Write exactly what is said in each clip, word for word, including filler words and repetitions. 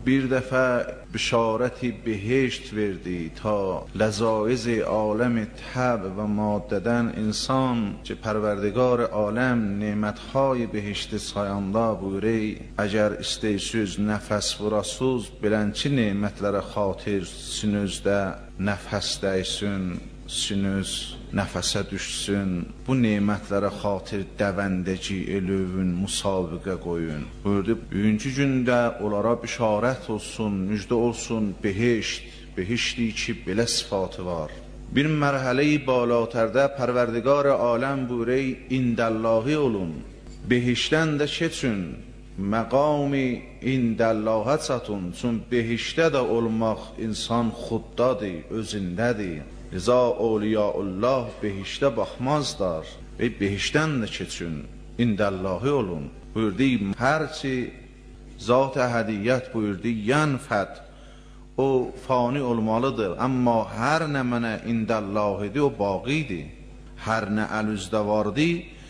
bir dəfə bişarəti behişt verdi ta lezaiz alem طبع و ماددن insan که پروردگار عالم نعمتهای بهشت sayanda buyuruyor eğer isteysüz nefes vurasuz bilençi nimetlere xatir sünüzde nefes değsin sünüz nefese düşsün bu nimetlere xatir dəvəndəci elövün musabiqə qoyun buyurdu bugünkü gündə onlara bişarət olsun müjdə olsun behişt behişti ki belə sıfatı var bir mərhələyi balatərdə pərverdigar aləm buyuruyor indəllahi olun behiştdən də keçün məqami indəllahə çatın çün behiştdə də olmaq insan xuddadır özündədir Rıza Awliyaullah behişte baxmazlar ve behişten de keçin indallahi olun buyurdu herçi zat hədiyət buyurdu yanfad o fani olmalıdır ama her ne mənə indallahidir o baqidir her ne əlüzdə vardı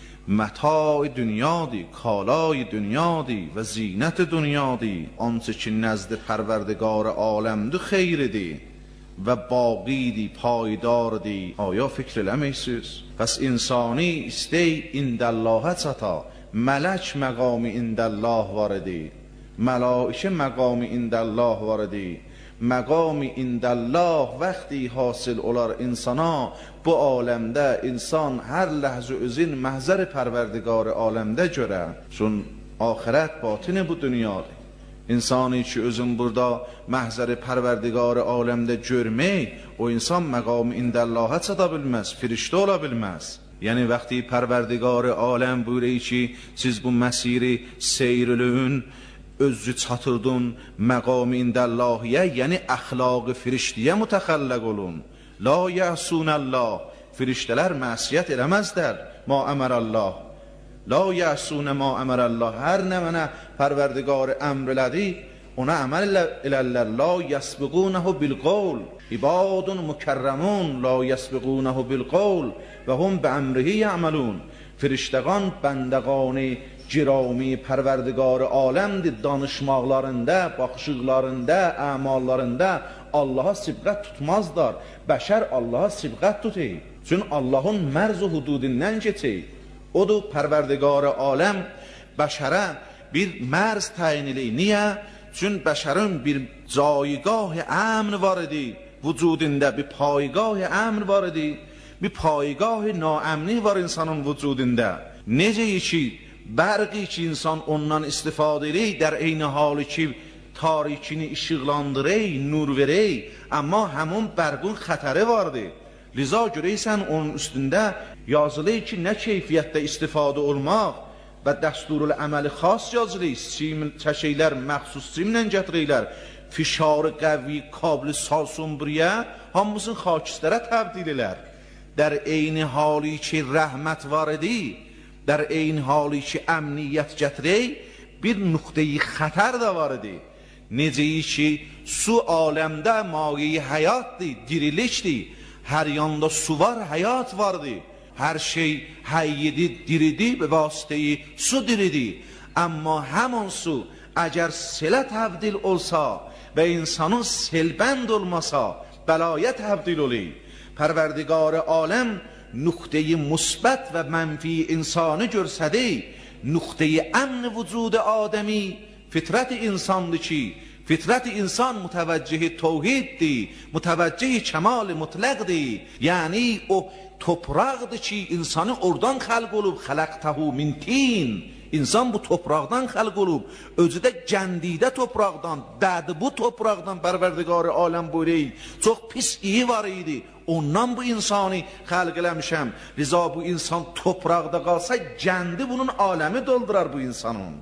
mətai dünyadır kalay dünyadır ve zinət dünyadır ançı ki nəzd pərverdigar aləmdir xeyridir و باقی دی پایدار دی آیا فکر لمیسیز پس انسانی استی اندالله چتا ملک مقام اندالله واردی ملائکه مقام اندالله واردی مقام اندالله وقتی حاصل اولار انسانا bu alemde insan her lehze özün mahzar perverdigar alemde göre çün ahiret batini bu dünyadır İnsani ki özün burada mahzar perverdigar alemde görmək o insan məqam indəllahə çata bilməz firiştə ola bilməz yəni vəqti perverdigar aləm buyuruyor ki siz bu məsiri seyrülün özü çatırdın məqam indəllahiyə yəni əxlaqı firiştiyə mütəxəlləq olun la yəsunəllah firiştələr məsiyət eləməzdər ma əmərəllah لا یعصون ما امر الله هر نه منه پروردگار امر لدی اونا عمل الالله لا یسبقونه بالقول عباد مکرمون لا یسبقونه بالقول و هم به امره یعملون فرشتگان بندگان گرامی پروردگار عالم danışmaqlarında baxışıqlarında əmallarında Allah'a sibqət tutmazlar bəşər Allah'a sibqət tutur çünki Allahın mərz hududindən keçir odur pərverdigar aləm bəşərə bir mərz təyin edir. Niyə? Çünki bəşərin bir caygah əmn var idi. Vücudunda bir paygah əmn var idi. Bir paygah naəmni var insanın vücudunda. Necə ki bərqi ki insan ondan istifadə edir, در eyni halı ki tarikini işıqlandırır, nur verir, amma həmin bərqin xətəri vardır. Liza görəysən onun üstündə yazılır ki, nə keyfiyyətdə istifadə olmaq və dəsturul əməli xas yazılır. Sim çəşəklər məxsus simlə gətirirlər. Fişarı qəvvi, kablı salsumbriyə hamısını xakistərə təbdil elər. در eyni halı ki rəhmət var idi, در eyni halı ki əmniyyət gətirir, bir nöqtəyi xətər də var idi. Necə ki su aləmdə mayi həyatdır, dirilikdir. Her yanda su var, hayat vardı. Her şey hayyidi, diridi ve vasıtayı su diridi. Ama hemen su eğer sele tebdil olsa ve insanın selbend olmasa belaya tebdil olur. Perverdigar alem nokteyi musbet ve menfi insanı görsədi. Nokteyi emn vücud ademi fitret insandı ki Fitret insan müteveccih tevhiddir, müteveccih kemal mutlaqdır. Yəni o topraqdır ki insanı oradan xalq olub, xalaqtahu min tin. İnsan bu topraqdan xalq olub, özü də gəndidə topraqdan, dədi bu topraqdan pərverdigar aləm buyuruyor. Çox pis iyi var idi. Ondan bu insanı xalq eləmişəm. Liza bu insan topraqda qalsa gəndi bunun aləmi doldurar bu insanın.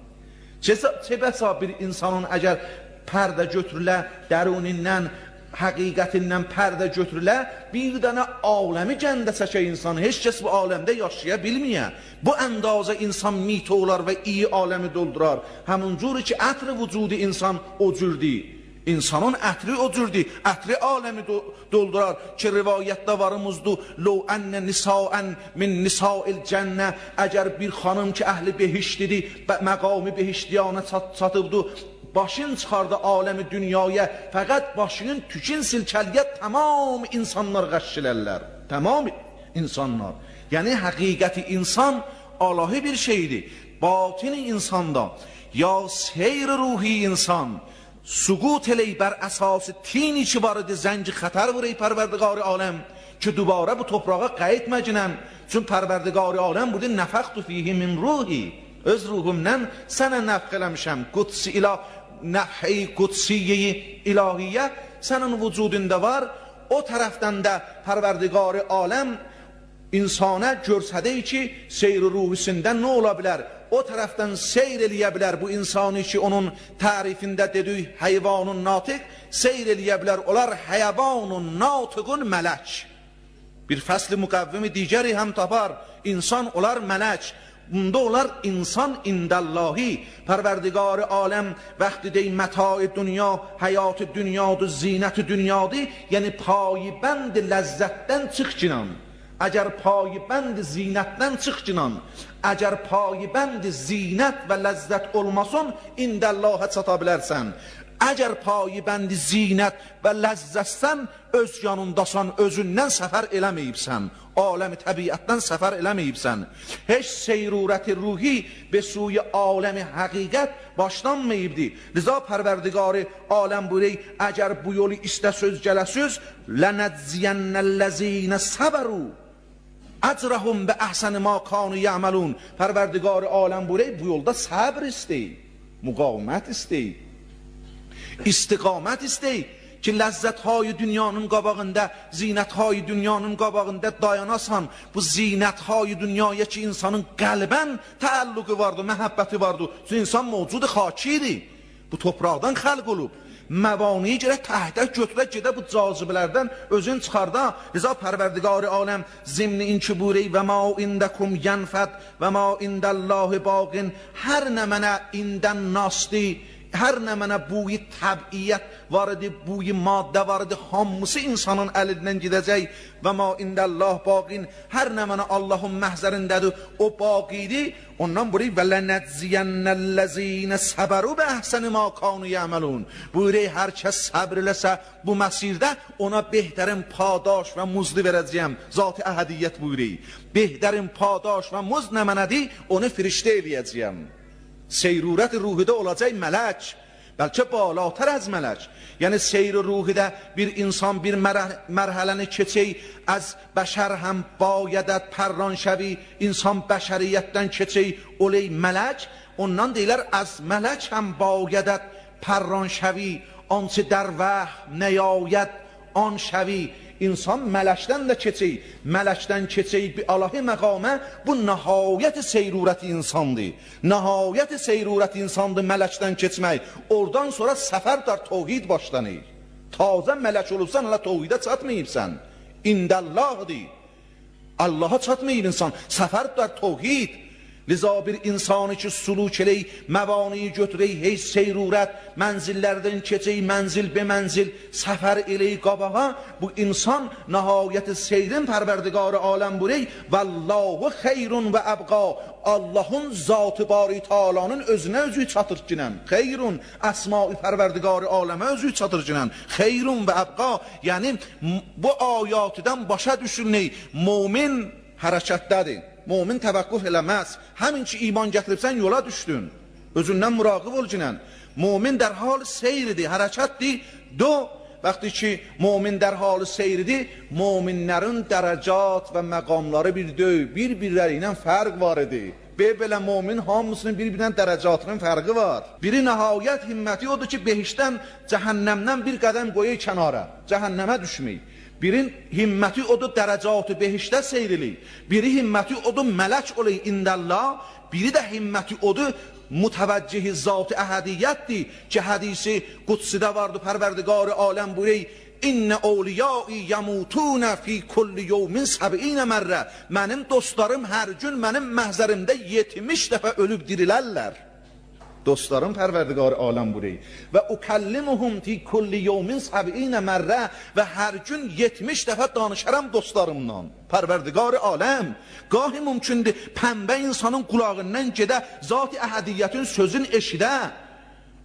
Çə bəsa bir insanın əgər pərdə götürülə, dərunindən, həqiqətindən pərdə götürülə, bir dənə aləmi gəndə çəkə insan, heç kəs bu aləmdə yaşaya bilməyə. Bu əndazə insan mit olar və iyi aləmi doldurar. Həmin cür ki, ətri vücudu insan o cürdür. İnsanın ətri o cürdür, ətri aləmi doldurar ki, rivayətdə varımızdır, لو أن نساء من نساء الجنة əgər bir xanım ki, əhli behiştidir, məqami behiştiyanə çatıbdır, başın çıxardı aləmi dünyaya, fəqət başının tükün silkəliyə tamam insanlar qəşşilərlər. Tamam insanlar. Yəni həqiqəti insan alahi bir şeydir. Batini insanda ya seyr ruhi insan suqut eley bər əsası tini ki var idi, zənci xətər vurey pərverdigar aləm ki dubara bu toprağa qayıtməcinən. Çün pərverdigar aləm budur nəfəxtu fihi min ruhi. Öz ruhumdan sənə nəfx eləmişəm. Qudsi ilah, nəfhi qudsiyeyi ilahiyyə sənin vücudunda var. O tərəfdən də pərverdigar aləm insana görsədək ki, seyr ruhisindən nə ola bilər? O tərəfdən seyr eləyə bilər bu insanı ki, onun tərifində dediyi heyvanun natiq, seyr eləyə bilər, onlar heyvanun natiqun mələk. Bir fəsli müqəvvimi digəri həm tapar, insan olar mələk. Bunda olar insan indallahi. Pərverdigar aləm vəxti dey mətai dünya, həyat-ı dünyadır, zinət-i dünyadır. Yəni payibənd ləzzətdən çıx cinan. Əgər payibənd zinətdən çıx cinan, əgər payibənd zinət və ləzzət olmasın, indəllahə çata bilərsən. Əgər payibənd zinət və ləzzətsən, öz yanındasan, özündən səfər eləməyibsən, aləmi təbiətdən səfər eləməyibsən. Heç seyrurəti ruhi be suy aləmi həqiqət başlanmayibdi. Liza pərverdigarı aləm buyurey, əgər bu yolu istə söz gələ söz, lənəcziyənnəlləzinə səbəru əcrəhum bə əhsəni ma kanu yəməlun. Pərverdigar aləm buyurey, bu yolda səbr istey, müqavimət istey, istiqamət istey ki ləzzətهای dünyanın qabağında, zinətهای dünyanın qabağında dayanasan. Bu zinətهای dünyaya ki insanın qəlbən təəlluqu vardı, məhəbbəti vardı. Çünki insan mövcud xakidir, bu topraqdan xəlq olub. Məvaniyi gərək təhdək götürək gedə bu cazibələrdən özün çıxarda. Liza pərverdigar aləm zimni inki burey və ma indəkum yənfəd və ma indəllahi baqin. Hər nə mənə indən nasdi, hər nə mənə buyi təbiyyət var idi, buyi maddə var idi, hamısı insanın əlindən gedəcək. Və ma indəllah baqin, hər nə mənə Allahın məhzərindədir, o baqidir. Ondan burayı və lənəcziyənnəlləzinə səbəru bə əhsəni ma kanu yəməlun. Buyurey, hər kəs səbr eləsə bu məsirdə, ona behtərin padaş və muzlu verəcəyəm. Zat-ı əhədiyyət buyurey, behtərin padaş və muz nə mənədir, onu firiştə eləyəcəyəm. Seyrurət ruhidə olacaq mələk, bəlkə balatər az mələk. Yəni seyr ruhidə bir insan bir mərhələni keçək, az bəşər həm bayədət pərran şəvi, insan bəşəriyyətdən keçək, oley mələk. Ondan deyilər, az mələk həm bayədət pərran şəvi, ançı dərvəh nəyayət an şəvi. İnsan mələkdən də keçək, mələkdən keçək bir alahi məqamə, bu nəhayət seyrurəti insandır. Nəhayət seyrurəti insandır mələkdən keçmək. Oradan sonra səfər dar tevhid başlanır. Tazə mələk olubsan, hələ tevhidə çatmayıbsan. İndəllahdır. Allaha çatmayıb insan, səfər dar tevhid. Liza bir insanı ki suluk elək, məvaniyi götürək, hey seyrurət, mənzillərdən keçək, mənzil be mənzil, səfər elək qabağa. Bu insan nəhayət seyrin pərverdigarı aləm buyurey, vallahu xeyrun və əbqa. Allahın zatı bari talanın özünə özü çatır kinən. Xeyrun, əsma-i pərverdigarı aləmə özü çatır kinən. Xeyrun və əbqa. Yəni bu ayatdan başa düşülney, momin hərəkətdədir. Momin təvəqqüf eləməz. Həmin ki iman gətiribsən yola düşdün. Özündən müraqib ol cinən. Momin در حال seyridir, hərəkətdir. Do, vaxtı ki momin در حال seyridir, mominlərin dərəcat və məqamları bir döy, bir-birləri ilə fərq var idi. Belə momin hamısının bir-birindən dərəcatının fərqi var. Biri nəhayət himməti odur ki behişdən, cəhənnəmdən bir qədəm qoyur kənara, cəhənnəmə düşməyib. Birin himməti odur dərəcatı behişdə seyrilik. Biri himməti odur mələk olayı indəllah. Biri də himməti odur mütəvəccih-i zat-ı əhədiyyətdir ki hədisi qudsidə vardı. Pərverdigar aləm buyurey, İnnə awliyai yəmutunə fi kulli yevmin səb'inə mərrə. Mənim dostlarım hər gün mənim məhzərimdə yetmiş dəfə ölüb dirilərlər. Dostlarım pərverdigar aləm buyurey. Və ukəllimuhum fi kulli yevmin səb'inə mərrə. Və hər gün yetmiş dəfə danışaram dostlarımdan. Pərverdigar aləm. Gahi mümkündür pəmbə insanın qulağından gedə, zat-ı əhədiyyətin sözün eşidə.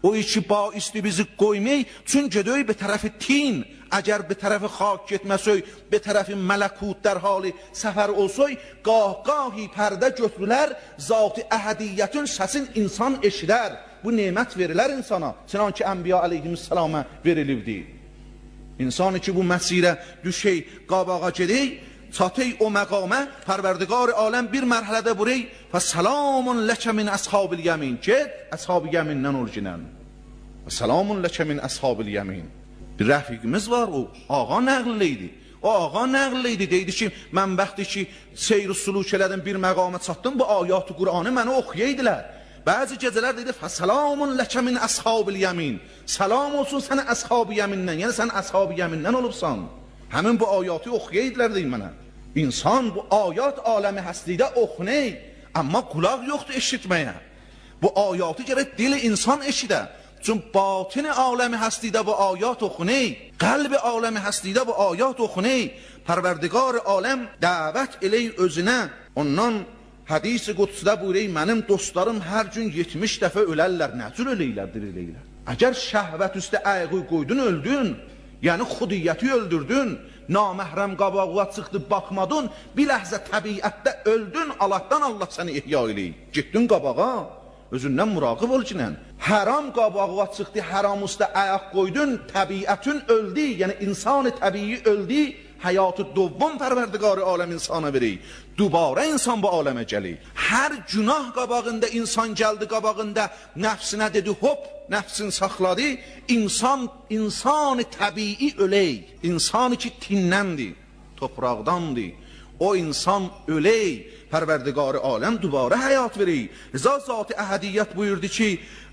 o iki baisti bizi qoymək, çün gedək be tərəfi tin. Əgər be tərəfi xak getməsək, be tərəfi mələkut در حال səfər olsaq, qah-qahi pərdə götürülər, zat-ı əhədiyyətin səsin insan eşidər. Bu nemət verilər insana, çənan ki Ənbiya əleyhissalamə verilibdi. İnsanı ki bu məsirə düşək, qabağa gedək, çatək o məqamə, Pərverdigar aləm bir mərhələdə burey, fəsalamun ləkə min əshabil yəmin. Ged, əshab-ı yəmindən ol ginən. Fəsalamun ləkə min əshabil yəmin. Bir rəfiqimiz var, o ağa nəqliydi. O ağa nəqliydi, deydi ki, mən bəxti ki, seyr-i suluk elədim, bir məqamə çatdım, bu ayat-ı Qur'anı mənə oxuyaydilər. Bəzi gecələr deydi, fəsalamun ləkə min əshabil yəmin. Salam olsun sənə əshab-ı yəmindən, yəni sən əshab-ı yəmindən olubsan. Həmin bu ayatı oxuyaydilər deyil mənə. İnsan bu ayat aləmi həslidə oxunay, amma qulaq yoxdur eşitməyə. Bu ayatı gərək dil insan eşidə. Çün batini aləmi həslidə bu ayat oxunay, qəlbi aləmi həslidə bu ayat oxunay. Pərverdigar aləm dəvət elək özünə. Ondan hədis-i qudusda buyurur, mənim dostlarım hər gün yetmiş dəfə ölərlər. Nə cür eləylər, diriləylər? Əgər şəhvət üstə ayğı qoydun, öldün, yəni xudiyyəti öldürdün, naməhrəm qabağına çıxdı, baxmadın, bir ləhzə təbiətdə öldün, Allahdan Allah səni ihya eləyir. Getdin qabağa, özündən muraqib ol ki, haram qabağına çıxdı, haram üstə ayaq qoydun, təbiətin öldü, yəni insan təbii öldü, həyatı dovvum Pərverdigar aləm insana verir. Dubara insan bu aləmə gəlir. Hər günah qabağında insan gəldi qabağında, nəfsinə dedi, hop, nəfsin saxladı, insan, insan təbii ölək. İnsanı ki tinnəndir, topraqdandır. O insan ölək, Pərverdigar aləm dubara həyat verir. Rıza zat-ı əhədiyyət buyurdu ki,